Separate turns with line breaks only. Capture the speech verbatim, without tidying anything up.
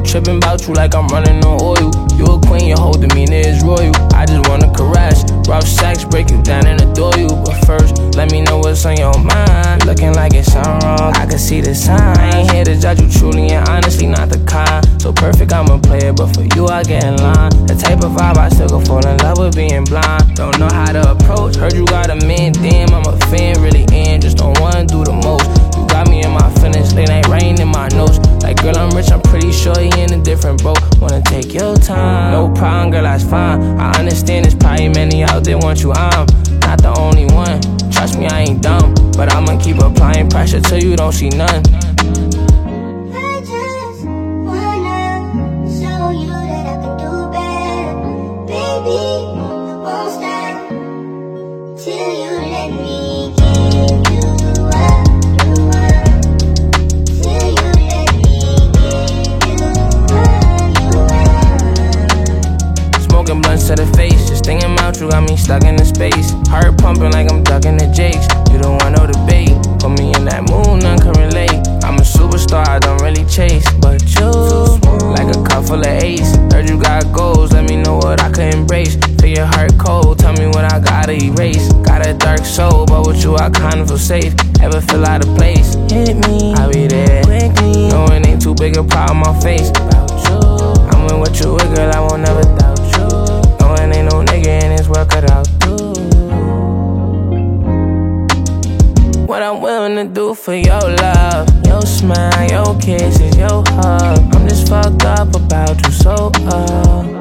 tripping about you like I'm running on oil. You a queen, your whole demeanor is royal. I just wanna caress, rough sex, break you down and adore you. But first, let me know what's on your mind. Looking like it's something wrong, I can see the sign. I ain't here to judge you truly and honestly, not the kind. So perfect, I'm a player, but for you I get in line. The type of vibe I still can fall in love with being blind. Don't know how to approach, heard you got a man, damn, I'm a fan, really in. Just don't wanna do the most. You got me in my feelings, late night rain in my nose. Like girl, I'm rich, I'm pretty sure he in a different boat. Wanna take your time, no problem, girl, that's fine. I understand there's probably many out there want you, I'm not the only one. Trust me, I ain't dumb, but I'ma keep applying pressure till you don't see none.
I just wanna show you that I can do better. Baby, I won't stop till you let me give you up. Till you let me give you up.
Smoking blunts to the face, just thinking about you got me stuck in the space. Heart pumping like I'm ducking the jakes. You don't want no debate, put me in that mood, none can relate. I'm a superstar, I don't really chase, but you, like a cup full of ace. Heard you got goals, let me know what I could embrace. Feel your heart cold, tell me what I gotta erase. Got a dark soul, but with you I kinda feel safe. Ever feel out of place, hit me, I'll be there quickly. No, it ain't too big a problem on my face. About you, I'm in with you, girl, I won't never doubt you. No, it ain't no nigga in this world cut out. What I'm willing to do for your love, your smile, your kisses, your hug. I'm just fucked up about you, so up.